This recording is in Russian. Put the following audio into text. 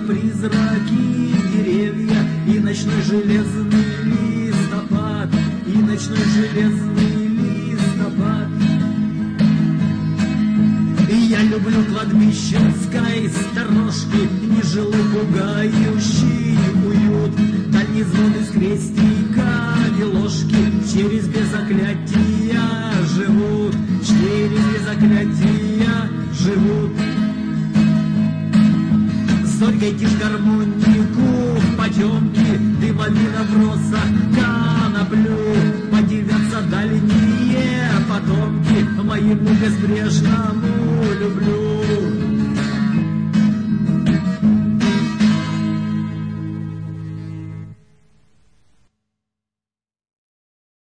призраки деревья, и ночной железный листопад, и ночной железный листопад. И я люблю кладбищенской сторожки, нежилый пугающий уют, дальний звон из крестика и ложки в черезбе заклятия живут, в черезбе заклятия живут. Зорькой тишь гармонику в потемке, дымовина в росах коноплю, подивятся дальние потомки моему безбрежному люблю.